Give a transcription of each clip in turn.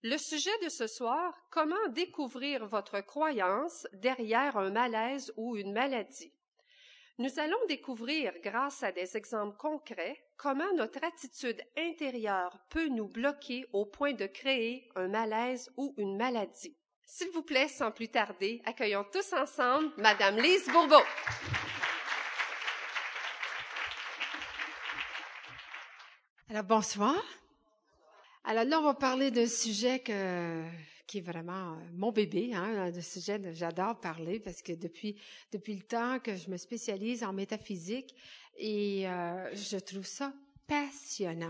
Le sujet de ce soir, comment découvrir votre croyance derrière un malaise ou une maladie. Nous allons découvrir, grâce à des exemples concrets, comment notre attitude intérieure peut nous bloquer au point de créer un malaise ou une maladie. S'il vous plaît, sans plus tarder, accueillons tous ensemble Madame Lise Bourbeau. Alors, bonsoir. Alors là, on va parler d'un sujet qui est vraiment mon bébé, un sujet que j'adore parler parce que depuis le temps que je me spécialise en métaphysique et je trouve ça passionnant.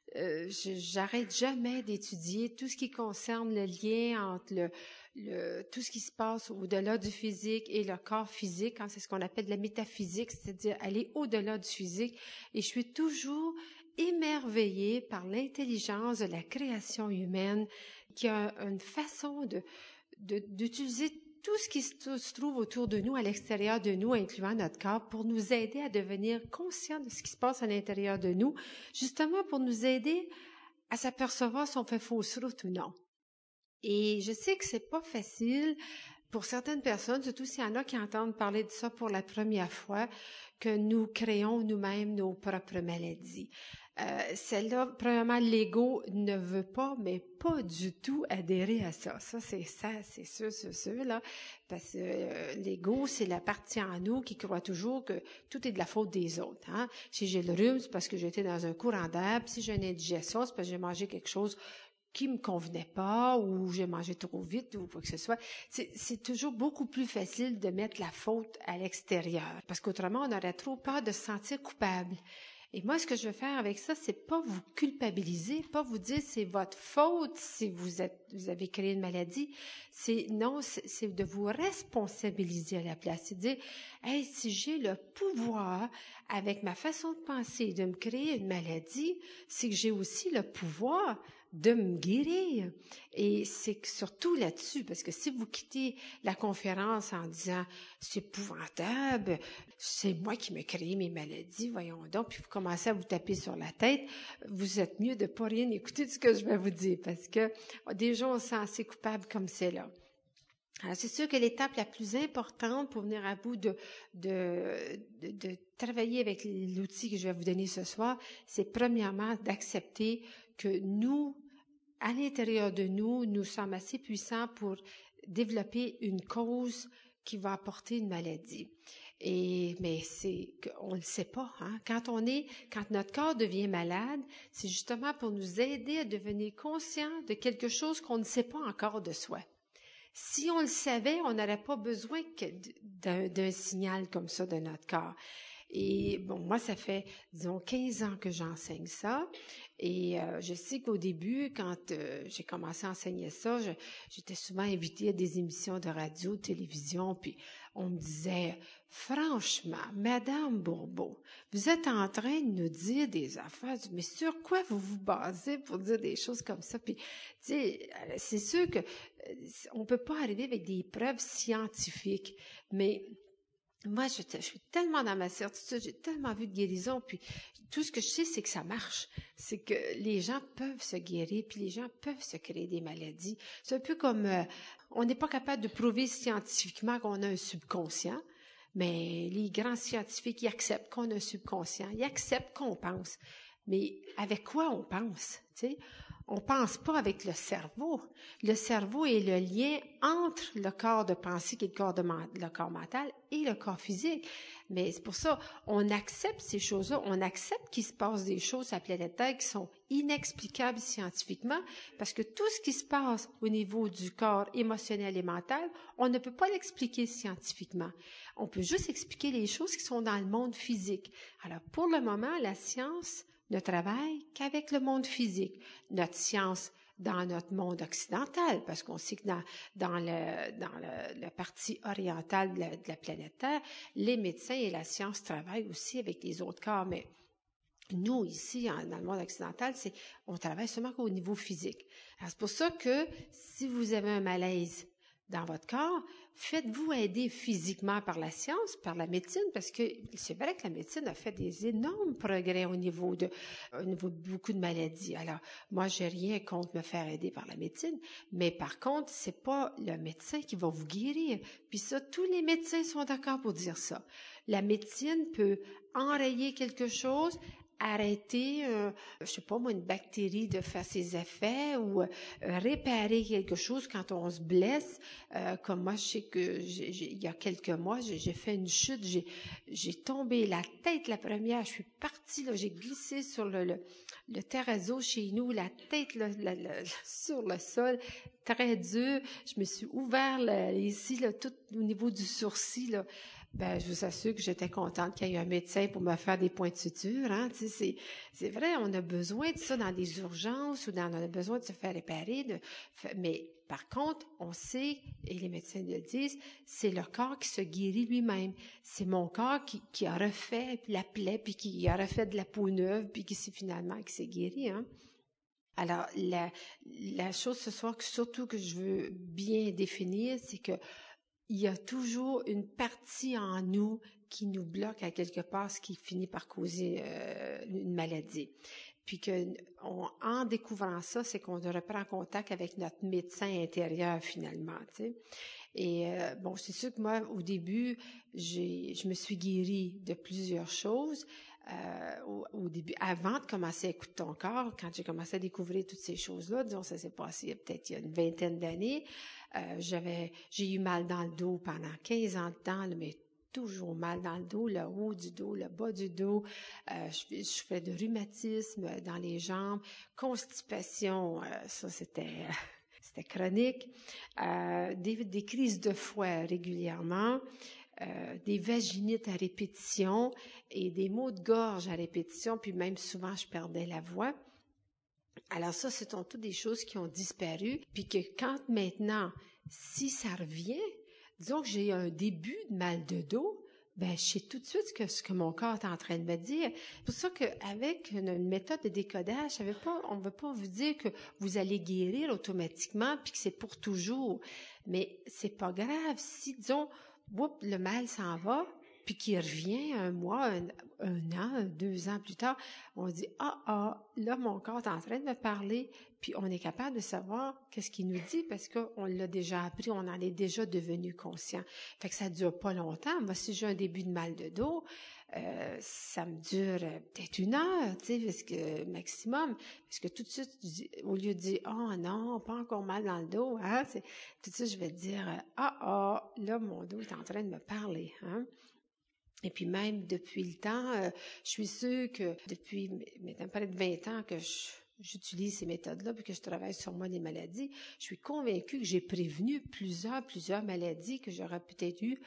J'arrête jamais d'étudier tout ce qui concerne le lien entre tout ce qui se passe au-delà du physique et le corps physique. C'est ce qu'on appelle la métaphysique, c'est-à-dire aller au-delà du physique. Et je suis toujours émerveillée par l'intelligence de la création humaine qui a une façon d'utiliser tout ce qui se trouve autour de nous, à l'extérieur de nous, incluant notre corps, pour nous aider à devenir conscients de ce qui se passe à l'intérieur de nous, justement pour nous aider à s'apercevoir si on fait fausse route ou non. Et je sais que c'est pas facile pour certaines personnes, surtout s'il y en a qui entendent parler de ça pour la première fois, que nous créons nous-mêmes nos propres maladies. Celle-là, premièrement, l'ego ne veut pas, mais pas du tout adhérer à ça. Ça, c'est sûr, là. Parce que l'ego, c'est la partie en nous qui croit toujours que tout est de la faute des autres. Si j'ai le rhume, c'est parce que j'étais dans un courant d'air. Si j'ai une indigestion, c'est parce que j'ai mangé quelque chose qui me convenait pas ou j'ai mangé trop vite ou quoi que ce soit. C'est toujours beaucoup plus facile de mettre la faute à l'extérieur parce qu'autrement, on aurait trop peur de se sentir coupable. Et moi, ce que je veux faire avec ça, c'est pas vous culpabiliser, pas vous dire c'est votre faute si vous avez créé une maladie. C'est de vous responsabiliser à la place. C'est de dire, hey, si j'ai le pouvoir avec ma façon de penser de me créer une maladie, c'est que j'ai aussi le pouvoir de me guérir. Et c'est surtout là-dessus, parce que si vous quittez la conférence en disant « c'est épouvantable, c'est moi qui me crée mes maladies, voyons donc », puis vous commencez à vous taper sur la tête, vous êtes mieux de ne pas rien écouter de ce que je vais vous dire, parce que déjà on se sent assez coupable comme c'est là. Alors, c'est sûr que l'étape la plus importante pour venir à bout de travailler avec l'outil que je vais vous donner ce soir, c'est premièrement d'accepter que nous, à l'intérieur de nous, nous sommes assez puissants pour développer une cause qui va apporter une maladie. Mais on le sait pas, Quand notre corps devient malade, c'est justement pour nous aider à devenir conscients de quelque chose qu'on ne sait pas encore de soi. Si on le savait, on n'aurait pas besoin d'un signal comme ça de notre corps. Et bon, moi, ça fait, disons, 15 ans que j'enseigne ça. Et je sais qu'au début, quand j'ai commencé à enseigner ça, j'étais souvent invitée à des émissions de radio, de télévision, puis on me disait, franchement, Madame Bourbeau, vous êtes en train de nous dire des affaires, mais sur quoi vous vous basez pour dire des choses comme ça? Puis, tu sais, c'est sûr que on peut pas arriver avec des preuves scientifiques, mais moi, je suis tellement dans ma certitude, j'ai tellement vu de guérison, puis tout ce que je sais, c'est que ça marche. C'est que les gens peuvent se guérir, puis les gens peuvent se créer des maladies. C'est un peu comme, on n'est pas capable de prouver scientifiquement qu'on a un subconscient, mais les grands scientifiques, ils acceptent qu'on a un subconscient, ils acceptent qu'on pense. Mais avec quoi on pense, tu sais? On pense pas avec le cerveau. Le cerveau est le lien entre le corps de pensée qui est le corps mental et le corps physique. Mais c'est pour ça, on accepte ces choses-là. On accepte qu'il se passe des choses à la planète Terre qui sont inexplicables scientifiquement parce que tout ce qui se passe au niveau du corps émotionnel et mental, on ne peut pas l'expliquer scientifiquement. On peut juste expliquer les choses qui sont dans le monde physique. Alors, pour le moment, la science ne travaille qu'avec le monde physique. Notre science dans notre monde occidental, parce qu'on sait que dans la partie orientale de la planète Terre, les médecins et la science travaillent aussi avec les autres corps, mais nous, ici, dans le monde occidental, on travaille seulement qu'au niveau physique. Alors, c'est pour ça que si vous avez un malaise, dans votre corps, faites-vous aider physiquement par la science, par la médecine, parce que c'est vrai que la médecine a fait des énormes progrès au niveau de beaucoup de maladies. Alors, moi, j'ai rien contre me faire aider par la médecine, mais par contre, c'est pas le médecin qui va vous guérir. Puis ça, tous les médecins sont d'accord pour dire ça. La médecine peut enrayer quelque chose, arrêter, je sais pas moi, une bactérie de faire ses effets ou réparer quelque chose quand on se blesse. Comme moi, je sais que il y a quelques mois, j'ai fait une chute, j'ai tombé la tête la première, je suis partie, là, j'ai glissé sur le terrazzo chez nous, la tête là, sur le sol, très dur. Je me suis ouvert ici, là, tout au niveau du sourcil, là. Ben, je vous assure que j'étais contente qu'il y ait un médecin pour me faire des points de suture, hein. Tu sais, c'est vrai, on a besoin de ça dans des urgences ou on a besoin de se faire réparer, mais par contre, on sait, et les médecins le disent, c'est le corps qui se guérit lui-même. C'est mon corps qui a refait la plaie, puis qui a refait de la peau neuve, puis qui s'est guéri, hein. Alors, la chose ce soir, surtout que je veux bien définir, c'est que il y a toujours une partie en nous qui nous bloque à quelque part, ce qui finit par causer une maladie. Puis en découvrant ça, c'est qu'on reprend contact avec notre médecin intérieur finalement, tu sais. Et bon, c'est sûr que moi, au début, je me suis guérie de plusieurs choses. Au début, avant de commencer à écouter ton corps, quand j'ai commencé à découvrir toutes ces choses-là, disons, ça s'est passé peut-être il y a une vingtaine d'années, j'ai eu mal dans le dos pendant 15 ans de temps, là, mais toujours mal dans le dos, le haut du dos, le bas du dos. Je fais de rhumatisme dans les jambes, constipation, ça c'était chronique, des crises de foie régulièrement, des vaginites à répétition et des maux de gorge à répétition, puis même souvent je perdais la voix. Alors ça, ce sont toutes des choses qui ont disparu, puis que quand maintenant, si ça revient, disons que j'ai un début de mal de dos, ben je sais tout de suite ce que mon corps est en train de me dire. C'est pour ça qu'avec une méthode de décodage, on ne veut pas vous dire que vous allez guérir automatiquement puis que c'est pour toujours. Mais c'est pas grave si, disons, le mal s'en va, puis qu'il revient un mois, un an, 2 ans plus tard, on dit « là, mon corps est en train de me parler », puis on est capable de savoir qu'est-ce qu'il nous dit parce qu'on l'a déjà appris, on en est déjà devenu conscient. Fait que ça dure pas longtemps. Moi, si j'ai un début de mal de dos, ça me dure peut-être 1 heure, tu sais, parce que maximum, parce que tout de suite, au lieu de dire « oh non, pas encore mal dans le dos », hein, tout de suite, je vais dire « là, mon dos est en train de me parler », hein. Et puis même depuis le temps, je suis sûre que depuis maintenant près de 20 ans que j'utilise ces méthodes-là puis que je travaille sur moi des maladies, je suis convaincue que j'ai prévenu plusieurs maladies que j'aurais peut-être eues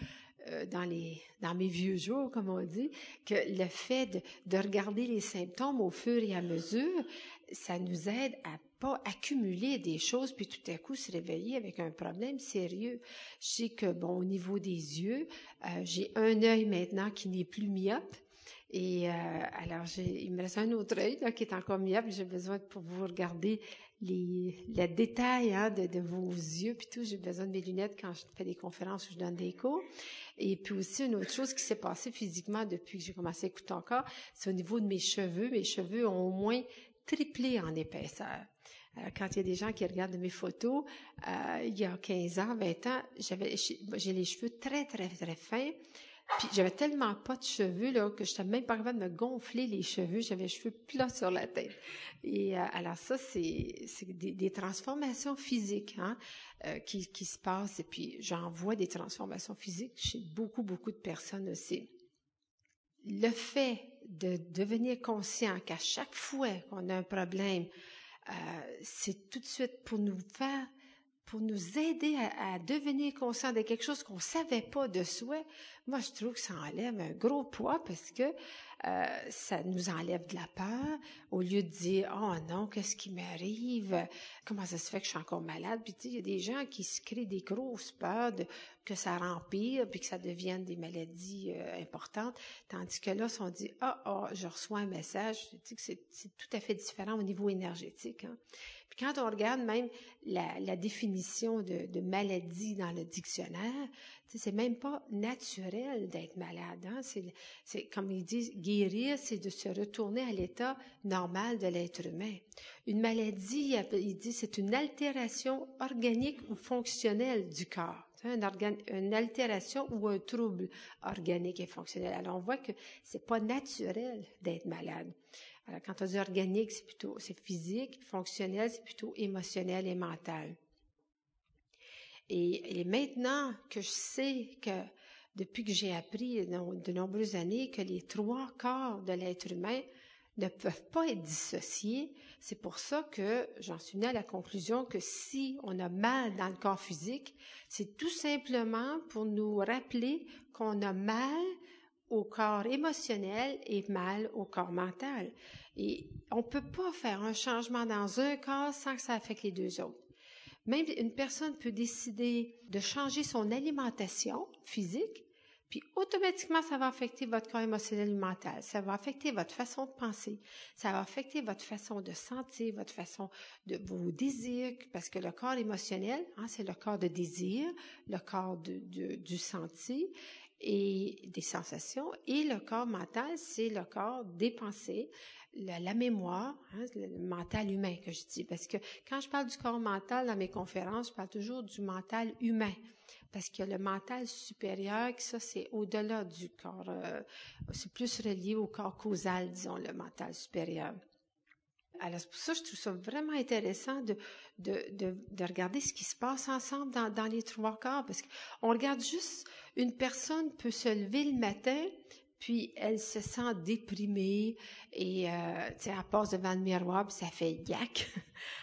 dans mes vieux jours, comme on dit, que le fait de regarder les symptômes au fur et à mesure, ça nous aide à pas accumuler des choses puis tout à coup se réveiller avec un problème sérieux. Je sais que, bon, au niveau des yeux, j'ai un œil maintenant qui n'est plus myope. Et alors, il me reste un autre œil là, qui est encore myope. J'ai besoin pour vous regarder les détails de vos yeux puis tout. J'ai besoin de mes lunettes quand je fais des conférences ou je donne des cours. Et puis aussi, une autre chose qui s'est passée physiquement depuis que j'ai commencé à écouter encore, c'est au niveau de mes cheveux. Mes cheveux ont au moins triplé en épaisseur. Quand il y a des gens qui regardent mes photos, il y a 15 ans, 20 ans, j'ai les cheveux très, très, très fins. Puis j'avais tellement pas de cheveux là que je n'étais même pas capable de me gonfler les cheveux. J'avais les cheveux plats sur la tête. Et alors ça, c'est des transformations physiques qui se passent. Et puis j'en vois des transformations physiques chez beaucoup, beaucoup de personnes aussi. Le fait de devenir conscient qu'à chaque fois qu'on a un problème, c'est tout de suite pour nous aider à devenir conscient de quelque chose qu'on savait pas de soi. Moi, je trouve que ça enlève un gros poids parce que ça nous enlève de la peur. Au lieu de dire, oh non, qu'est-ce qui m'arrive? Comment ça se fait que je suis encore malade? Puis tu sais, il y a des gens qui se créent des grosses peurs que ça empire, puis que ça devienne des maladies importantes. Tandis que là, si on dit, je reçois un message, je dis que c'est tout à fait différent au niveau énergétique. Hein. Puis quand on regarde même la définition de maladie dans le dictionnaire, c'est même pas naturel d'être malade. Hein? C'est comme ils disent, guérir, c'est de se retourner à l'état normal de l'être humain. Une maladie, il dit, c'est une altération organique ou fonctionnelle du corps. Une altération ou un trouble organique et fonctionnel. Alors, on voit que c'est pas naturel d'être malade. Alors, quand on dit organique, c'est physique, fonctionnel, c'est plutôt émotionnel et mental. Et maintenant que je sais que, depuis que j'ai appris de nombreuses années que les 3/4 de l'être humain ne peuvent pas être dissociés, c'est pour ça que j'en suis venue à la conclusion que si on a mal dans le corps physique, c'est tout simplement pour nous rappeler qu'on a mal au corps émotionnel et mal au corps mental. Et on ne peut pas faire un changement dans un corps sans que ça affecte les deux autres. Même une personne peut décider de changer son alimentation physique, puis automatiquement, ça va affecter votre corps émotionnel et mental. Ça va affecter votre façon de penser. Ça va affecter votre façon de sentir, votre façon de vos désirs, parce que le corps émotionnel, c'est le corps de désir, le corps du sentir et des sensations, et le corps mental, c'est le corps des pensées, la mémoire, le mental humain que je dis. Parce que quand je parle du corps mental dans mes conférences, je parle toujours du mental humain. Parce que le mental supérieur, ça, c'est au-delà du corps. C'est plus relié au corps causal, disons, le mental supérieur. Alors, c'est pour ça que je trouve ça vraiment intéressant de regarder ce qui se passe ensemble dans les 3/4. Parce qu'on regarde juste, une personne peut se lever le matin, puis elle se sent déprimée et, elle passe devant le miroir, puis ça fait yak.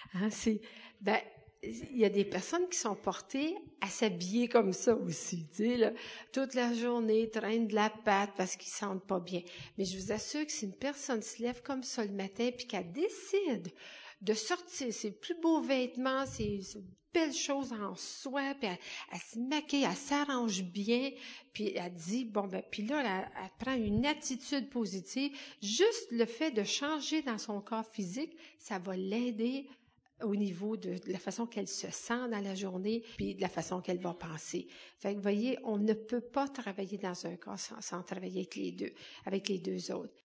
Il y a des personnes qui sont portées à s'habiller comme ça aussi, toute la journée, traînent de la pâte parce qu'ils se sentent pas bien. Mais je vous assure que si une personne se lève comme ça le matin puis qu'elle décide de sortir ses plus beaux vêtements, ses belles choses en soie, puis elle se maquille, elle s'arrange bien, puis elle dit, puis là, elle prend une attitude positive. Juste le fait de changer dans son corps physique, ça va l'aider au niveau de la façon qu'elle se sent dans la journée, puis de la façon qu'elle va penser. Fait que, vous voyez, on ne peut pas travailler dans un corps sans travailler avec les deux autres.